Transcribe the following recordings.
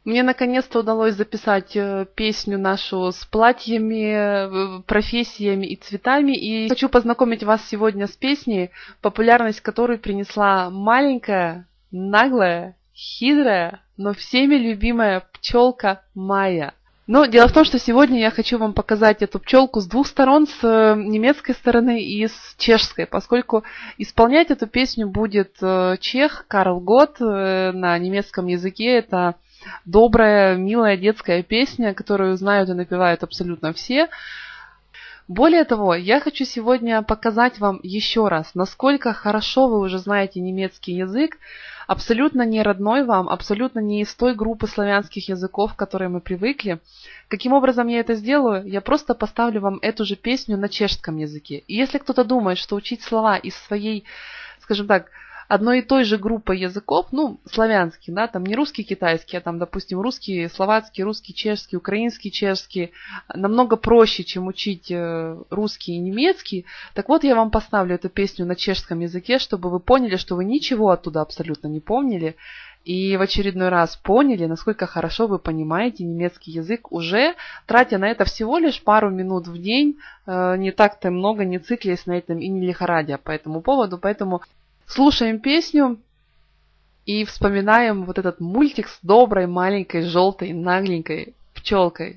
Мне наконец-то удалось записать песню нашу с платьями, профессиями и цветами. И хочу познакомить вас сегодня с песней, популярность которой принесла маленькая, наглая, хитрая, но всеми любимая пчелка Майя. Но дело в том, что сегодня я хочу вам показать эту пчелку с двух сторон, с немецкой стороны и с чешской, поскольку исполнять эту песню будет чех Карл Гот на немецком языке. Это добрая, милая детская песня, которую знают и напевают абсолютно все. Более того, я хочу сегодня показать вам еще раз, насколько хорошо вы уже знаете немецкий язык, абсолютно не родной вам, абсолютно не из той группы славянских языков, к которой мы привыкли. Каким образом я это сделаю? Я просто поставлю вам эту же песню на чешском языке. И если кто-то думает, что учить слова из своей, скажем так, одной и той же группы языков, славянский, да, там не русский, китайский, а там, допустим, русский, словацкий, русский, чешский, украинский, чешский, намного проще, чем учить русский и немецкий. Так вот, я вам поставлю эту песню на чешском языке, чтобы вы поняли, что вы ничего оттуда абсолютно не помнили, и в очередной раз поняли, насколько хорошо вы понимаете немецкий язык, уже тратя на это всего лишь пару минут в день, не так-то много, не циклясь на этом и не лихорадя по этому поводу, поэтому слушаем песню и вспоминаем вот этот мультик с доброй, маленькой, желтой, нагленькой пчелкой.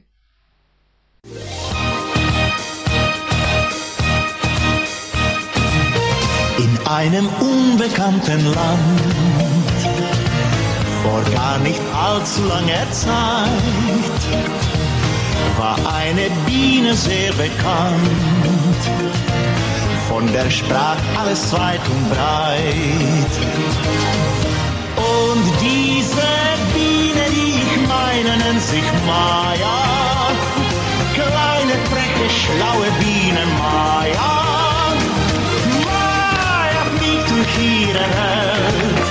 In einem unbekannten Land, vor gar nicht allzu langer Zeit, war eine Biene sehr bekannt. Von der sprach alles weit und breit. Und diese Biene, die ich meine, nennt sich Maja. Kleine, freche, schlaue Biene Maja. Maja fliegt durch ihre Welt,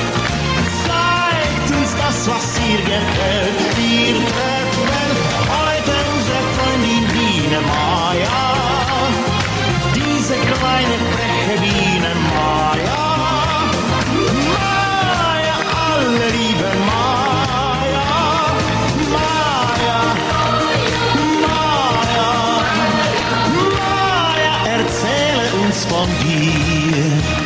zeigt uns das, was ihr gefällt. Wir treffen heute unsere Freundin Biene Maja. Diese kleine freche Biene Maja, Maja, alle lieben Maja, Maja, Maja, Maja, erzähle uns von dir.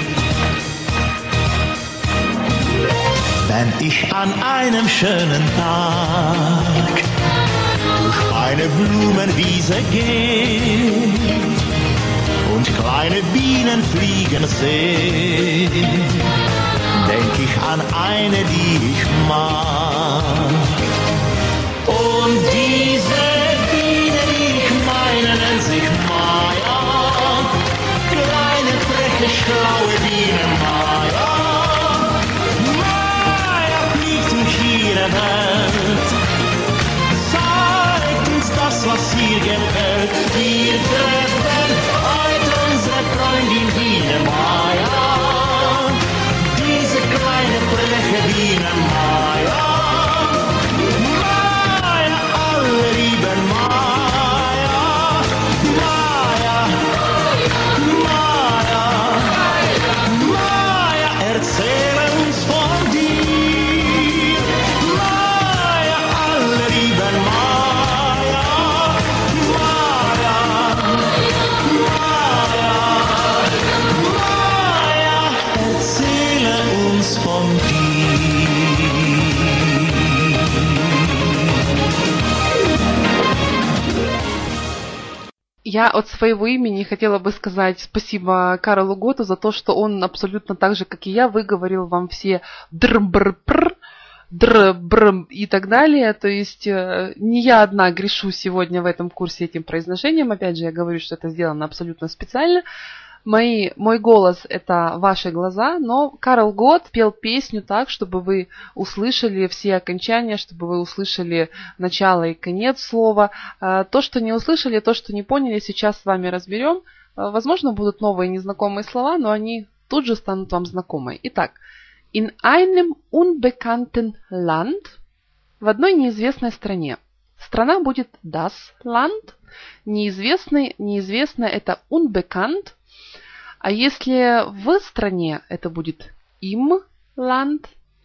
Wenn ich an einem schönen Tag durch eine Blumenwiese gehe und kleine Bienen fliegen sehe, denk ich an eine, die ich mag. Und diese Biene, die ich meine, nennt sich Maja. Kleine, freche, schlaue Biene Maja. Maja fliegt durch ihre Welt, zeigt uns das, was ihr gefällt. Wir treffen heute unsere Freundin Biene Maja. Diese kleine freche Biene Maja. Maja, alle lieben Maja. Maja, Maja, Maja, erzähle uns von dir. Maja, alle lieben Maja. Maja, Maja, erzähle uns von dir. Я от своего имени хотела бы сказать спасибо Карлу Готу за то, что он абсолютно так же, как и я, выговорил вам все др-бр-пр, др-бр и так далее. То есть не я одна грешу сегодня в этом курсе этим произношением. Опять же, я говорю, что это сделано абсолютно специально. Мой голос – это ваши глаза, но Карл Гот пел песню так, чтобы вы услышали все окончания, чтобы вы услышали начало и конец слова. То, что не услышали, то, что не поняли, сейчас с вами разберем. Возможно, будут новые незнакомые слова, но они тут же станут вам знакомы. Итак, in einem unbekannten Land – в одной неизвестной стране. Страна будет das Land, неизвестное – это unbekannt. А если в стране, это будет im Land,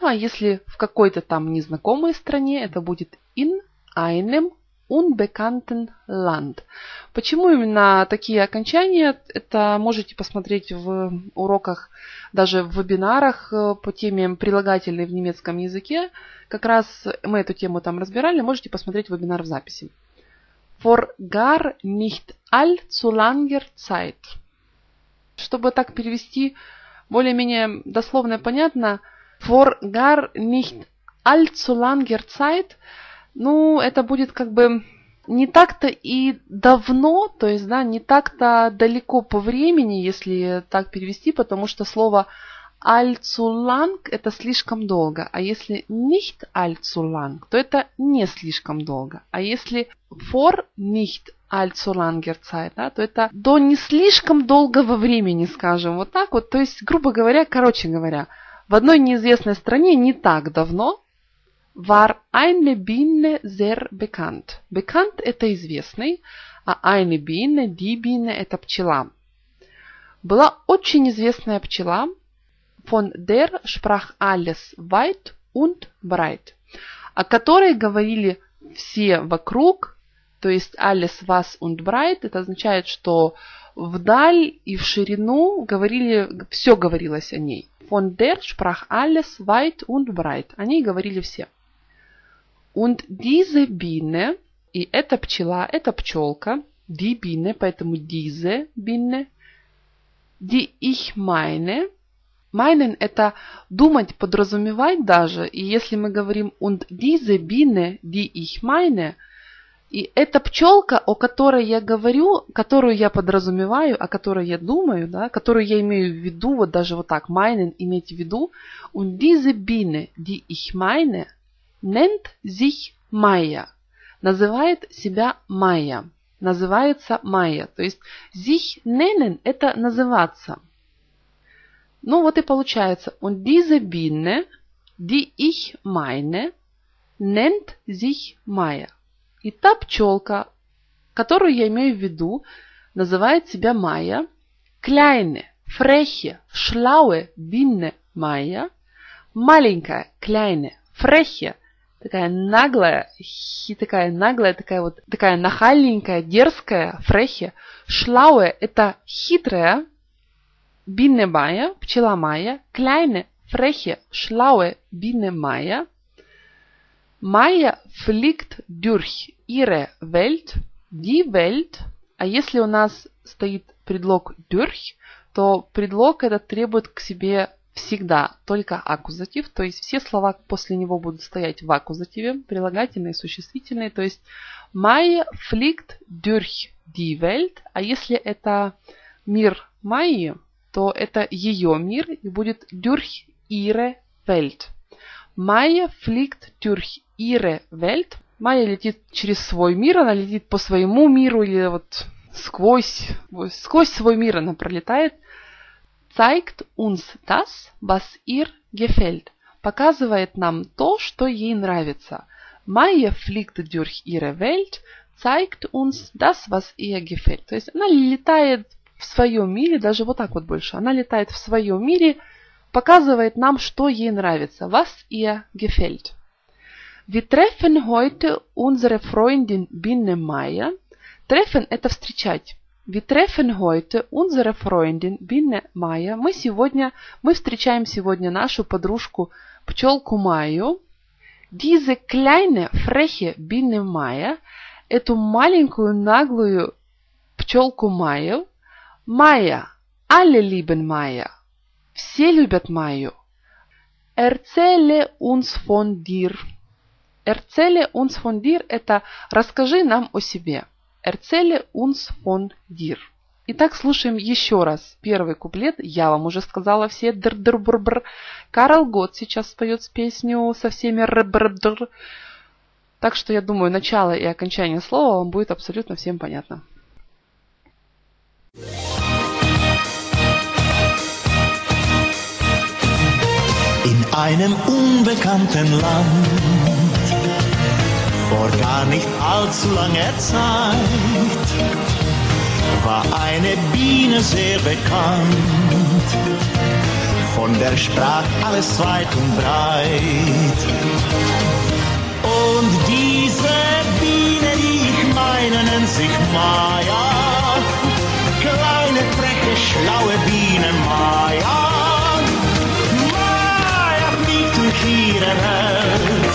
Ну а если в какой-то там незнакомой стране, это будет in einem unbekannten Land. Почему именно такие окончания? Это можете посмотреть в уроках, даже в вебинарах по теме прилагательные в немецком языке. Как раз мы эту тему там разбирали, можете посмотреть вебинар в записи. For gar nicht allzu langer Zeit. Чтобы так перевести более-менее дословно и понятно, for gar nicht allzu langer Zeit, ну, это будет как бы не так-то и давно, то есть, да, не так-то далеко по времени, если так перевести, потому что слово allzu lang это слишком долго, а если nicht allzu lang, то это не слишком долго, а если for nicht allzu langer Zeit, да, то это до не слишком долгого времени, скажем, вот так вот, то есть, грубо говоря, короче говоря, в одной неизвестной стране не так давно war eine Biene sehr bekannt. Bekannt это известный, а eine Biene, die Biene это пчела. Была очень известная пчела, von der sprach alles weit und breit, о которой говорили все вокруг, то есть alles was und breit, это означает, что вдаль и в ширину говорили, все говорилось о ней. Von der sprach alles weit und breit, о ней говорили все. Und diese Biene, и эта пчела, эта пчелка, die Biene, поэтому diese Biene, die ich meine, meinen это думать, подразумевать даже, и если мы говорим und diese Biene, die ich meine, и эта пчелка, о которой я говорю, которую я подразумеваю, о которой я думаю, да, которую я имею в виду, вот даже вот так, meinen, иметь в виду, und diese Biene, die ich meine, nennt sich Майя, называет себя Майя, называется Майя. То есть sich nennen – это называться. Ну вот и получается. Und diese Biene, die ich meine, nennt sich Майя. И та пчелка, которую я имею в виду, называет себя Майя. Kleine, freche, schlaue Biene Майя. Маленькая, kleine, freche, такая наглая, такая нахальненькая, дерзкая, фрехе. Шлауэ – это хитрая, Biene Майя, пчела Майя. Kleine, freche, schlaue Biene Майя. Майя fliegt durch ihre Welt, die Welt. А если у нас стоит предлог durch, то предлог этот требует к себе всегда только аккузатив, то есть все слова после него будут стоять в аккузативе, прилагательные, существительные, то есть Майя fliegt durch die Welt, а если это мир Майи, то это ее мир и будет durch ihre Welt. Майя fliegt durch ihre Welt. Майя летит через свой мир, она летит по своему миру или вот сквозь свой мир она пролетает. Zeigt uns das, was ihr gefällt. Показывает нам то, что ей нравится. Майя fliegt durch ihre Welt, zeigt uns das, was ihr gefällt. То есть она летает в своем мире, даже вот так вот больше. Она летает в своем мире, показывает нам, что ей нравится. Was ihr gefällt. Wir treffen heute unsere Freundin Biene Майя. Treffen – это встречать. Wir treffen heute unsere Freundin Biene Майя. Мы встречаем сегодня нашу подружку пчелку Майю. Diese kleine freche Biene Майя. Эту маленькую наглую пчелку Майю. Майя. Alle lieben Майя. Все любят Майю. Erzähle uns von dir. Erzähle uns von dir – это расскажи нам о себе. Erzähle uns von dir. Итак, слушаем еще раз первый куплет. Я вам уже сказала все др-др-бр-бр. Карл Готт сейчас споет песню со всеми р-бр-др. Так что я думаю, начало и окончание слова вам будет абсолютно всем понятно. In einem unbekannten Land, vor gar nicht allzu langer Zeit, war eine Biene sehr bekannt. von der Sprache alles weit und breit. Und diese Biene, die ich meine, nennt sich Maja. Kleine, freche, schlaue Biene Maja. Maja fliegt durch ihre Welt,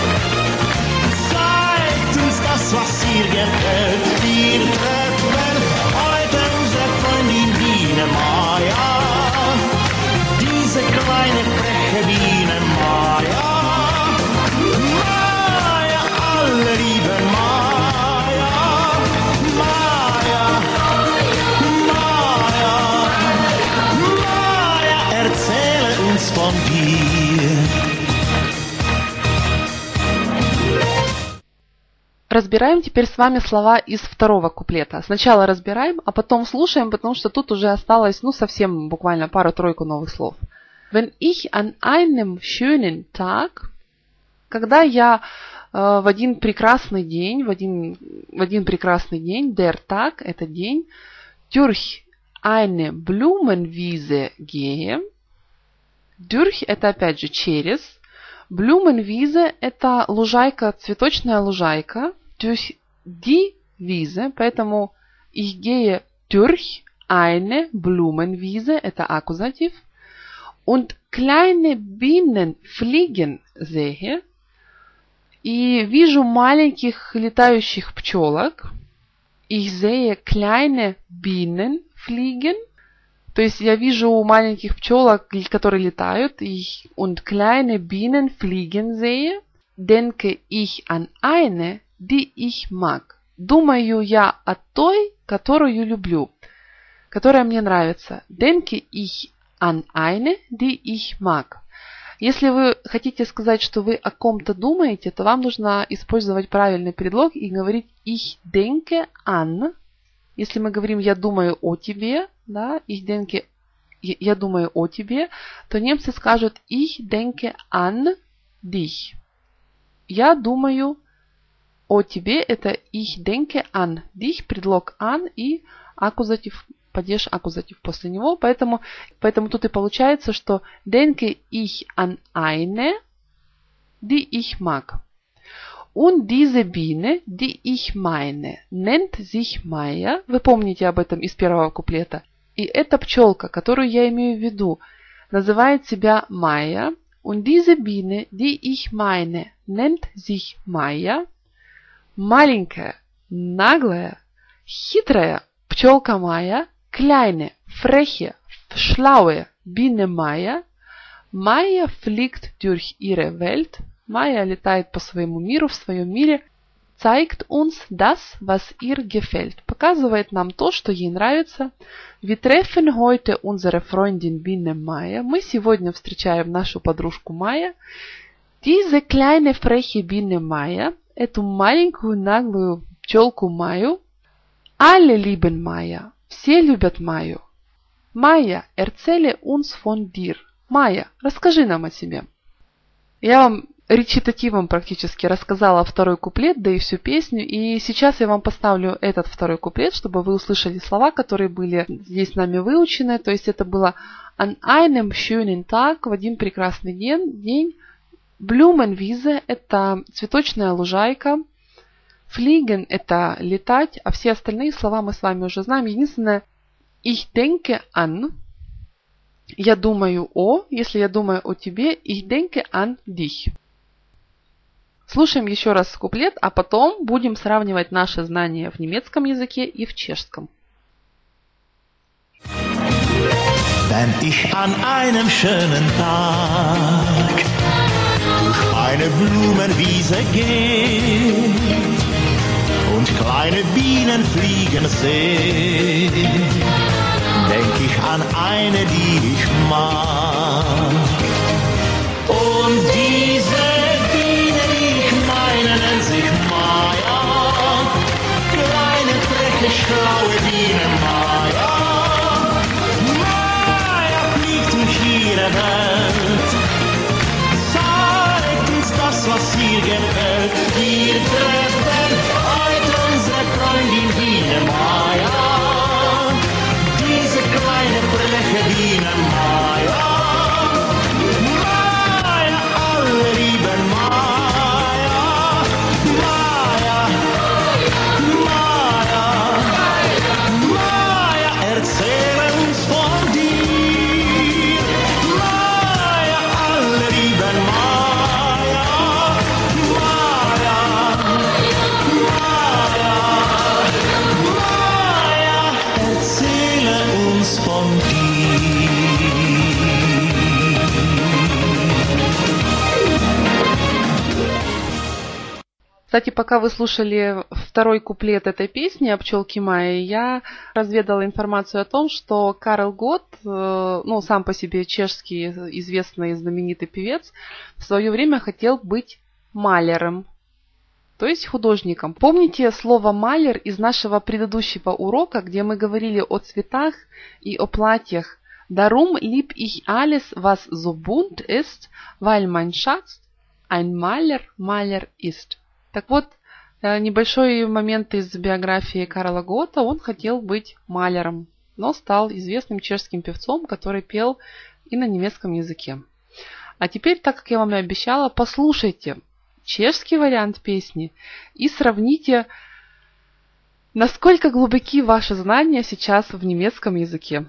zeigt uns das, was ihr gefällt. Wir treffen heute unsere Freundin Biene Maja. Diese kleine, freche Biene Maja. Maja, alle lieben Maja. Maja, Maja, Maja, erzähle uns von dir. Разбираем теперь с вами слова из второго куплета. Сначала разбираем, а потом слушаем, потому что тут уже осталось, совсем буквально пару-тройку новых слов. Wenn ich an einem schönen Tag, когда я в один прекрасный день, der Tag, это день, durch eine Blumenwiese gehe, durch это опять же через, Blumenwiese это лужайка, цветочная лужайка, durch die Wiese, поэтому ich gehe durch eine Blumenwiese, это аккузатив, und kleine Bienen fliegen sehe, и вижу маленьких летающих пчелок, ich sehe kleine Bienen fliegen, то есть я вижу маленьких пчелок, которые летают, und kleine Bienen fliegen sehe, denke ich an eine, die ich mag. Думаю я о той, которую люблю, которая мне нравится. Denke ich an eine, die ich mag. Если вы хотите сказать, что вы о ком-то думаете, то вам нужно использовать правильный предлог и говорить ich denke an. Если мы говорим я думаю о тебе, да, ich denke, я думаю о тебе, то немцы скажут ich denke an dich. Я думаю о тебе, это ich denke an dich, предлог an и аккузатив, падеж аккузатив после него, поэтому тут и получается, что denke ich an eine, die ich mag. Und diese Biene, die ich meine, nennt sich Майя. Вы помните об этом из первого куплета. И эта пчелка, которую я имею в виду, называет себя Майя. Und diese Biene, die ich meine, nennt sich Майя. Маленькая, наглая, хитрая пчелка Майя, kleine, freche, schlaue Biene Майя. Майя fliegt durch ihre Welt. Майя летает по своему миру, в своем мире. Zeigt uns das, was ihr gefällt. Показывает нам то, что ей нравится. Wir treffen heute unsere Freundin Biene Майя. Мы сегодня встречаем нашу подружку Майя. Diese kleine freche Biene Майя. Эту маленькую наглую пчелку Майю. Alle lieben Майя. Все любят Майю. Майя, erzähle uns von dir. Майя, расскажи нам о себе. Я вам речитативом практически рассказала второй куплет, да и всю песню. И сейчас я вам поставлю этот второй куплет, чтобы вы услышали слова, которые были здесь нами выучены. То есть это было an einem schönen Tag, в один прекрасный день. Blumenwiese – это цветочная лужайка. Fliegen – это летать, а все остальные слова мы с вами уже знаем. Единственное, ich denke an, я думаю о, если я думаю о тебе, ich denke an dich. Слушаем еще раз куплет, а потом будем сравнивать наши знания в немецком языке и в чешском. Wenn ich an einem schönen Tag durch eine Blumenwiese gehe und kleine Bienen fliegen sehe, denk ich an eine, die ich mag. Und diese Biene, die ich meine, nennt sich Maja. Kleine, freche, schlaue Biene Maja. Maja fliegt durch ihre Welt, zeigt uns das, was ihr gefällt. Wir treffen heute unsere Freundin Biene Maja. Diese kleine, freche Biene Maja. Кстати, пока вы слушали второй куплет этой песни о пчелке Майе, я разведала информацию о том, что Карл Гот, сам по себе чешский известный и знаменитый певец, в свое время хотел быть маляром, то есть художником. Помните слово «маляр» из нашего предыдущего урока, где мы говорили о цветах и о платьях? «Darum lieb ich alles, was so bunt ist, weil mein Schatz ein Maler ist». Так вот, небольшой момент из биографии Карла Гота. Он хотел быть маляром, но стал известным чешским певцом, который пел и на немецком языке. А теперь, так как я вам и обещала, послушайте чешский вариант песни и сравните, насколько глубоки ваши знания сейчас в немецком языке.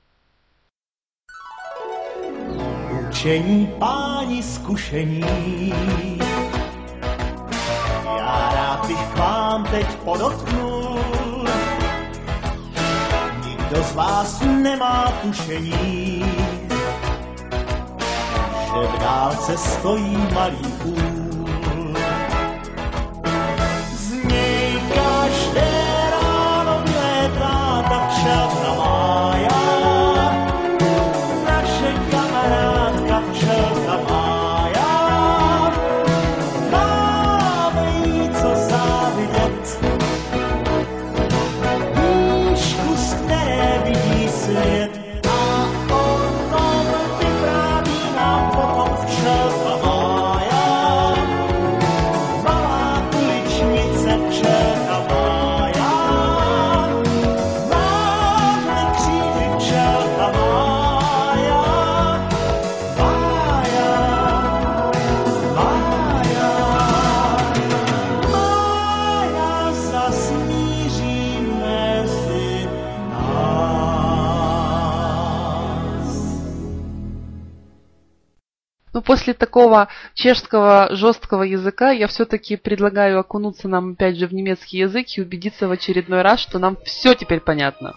Učení páni zkušení, já rád bych k vám teď podotknul, nikdo z vás nemá tušení, že v dálce stojí malý úl. Z něj každé ráno vlétá ta včelka Mája, naše kamarádka včelka Mája. Máme jí co závidět, výšku, z které vidí svět, a o tom vypráví nám potom včelka Mája. Malá uličnice včelka Mája, máhle křídly včelka Mája. Mája, Mája, Mája zas míří mezi nás. После такого чешского жесткого языка я все-таки предлагаю окунуться нам опять же в немецкий язык и убедиться в очередной раз, что нам все теперь понятно.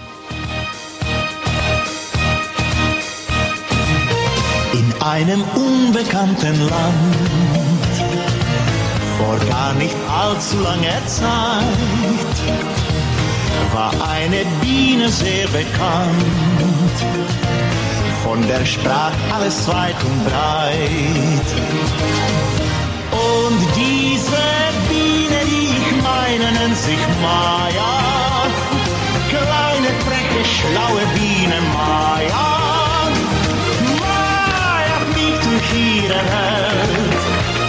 In einem unbekannten Land, vor gar nicht allzu langer Zeit, war eine Biene sehr bekannt, von der sprach alles weit und breit. Und diese Biene, die ich meine, nennt sich Maja, kleine, freche, schlaue Biene Maja. Maja fliegt durch ihre Welt,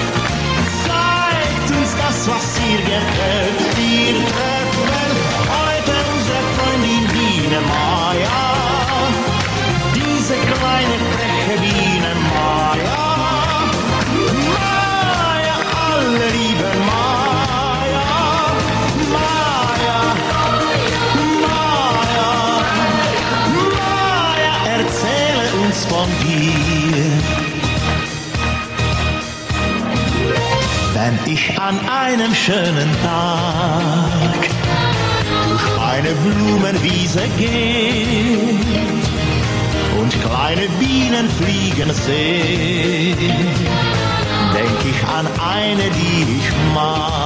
zeigt uns das, was ihr gefällt. Wir treffen heute unsere Freundin Biene Maja, diese kleine, freche Biene Maja. Maja, alle liebe Maja, Maja, Maja, Maja, erzähle uns von dir. Wenn ich an einem schönen Tag durch eine Blumenwiese gehe und kleine Bienen fliegen sehe, denk ich an eine, die ich mag.